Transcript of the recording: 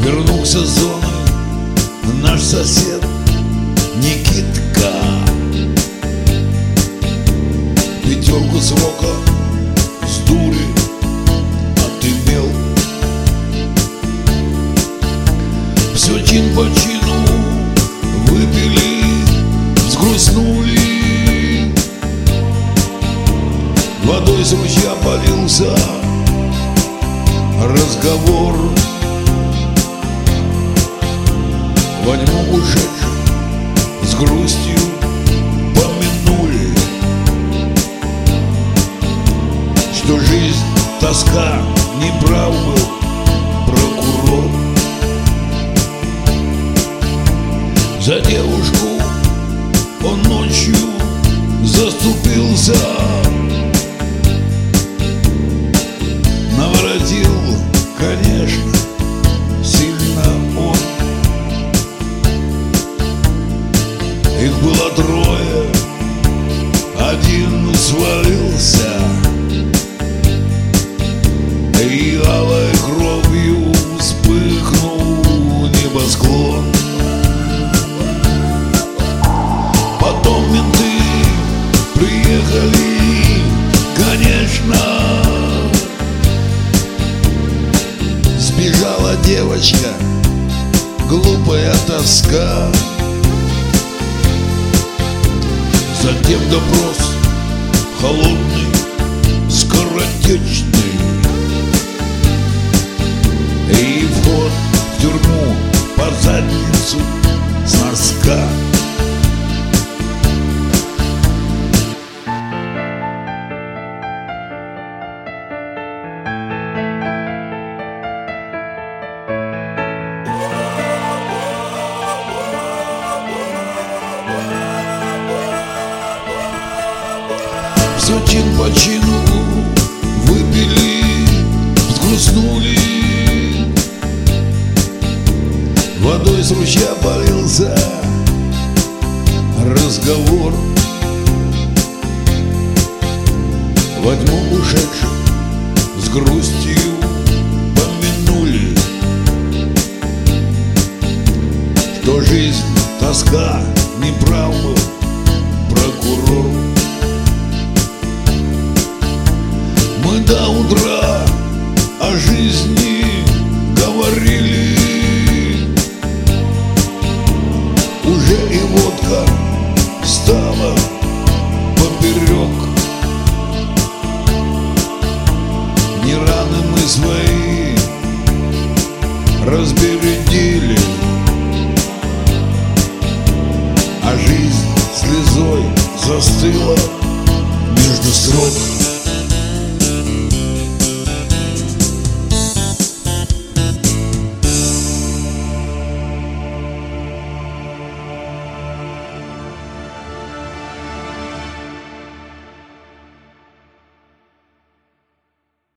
Вернулся с зоны наш сосед Никитка. Пятерку срока с дури отымел. Все чин по чину выпили, взгрустнули. Водой с ручья полился разговор. Во тьму ушедших с грустью помянули, что жизнь тоска, неправ был прокурор. За девушку он ночью заступился, наворотил, конечно, сильно он. Их было трое, один свалился, и алой кровью вспыхнул небосклон. Потом менты приехали, конечно. Сбежала девочка, глупая тоска. Затем допрос холодный, скоротечный, и вход в тюрьму по задницу с носка. Все чин по чину выпили, взгрустнули. Водой с ручья полился разговор. Во тьму ушедших с грустью помянули, что жизнь тоска, неправ был прокурор. Мы до утра о жизни говорили, уже и водка стала поперек. Не раны мы свои разбередили, а жизнь слезой застыла между строк.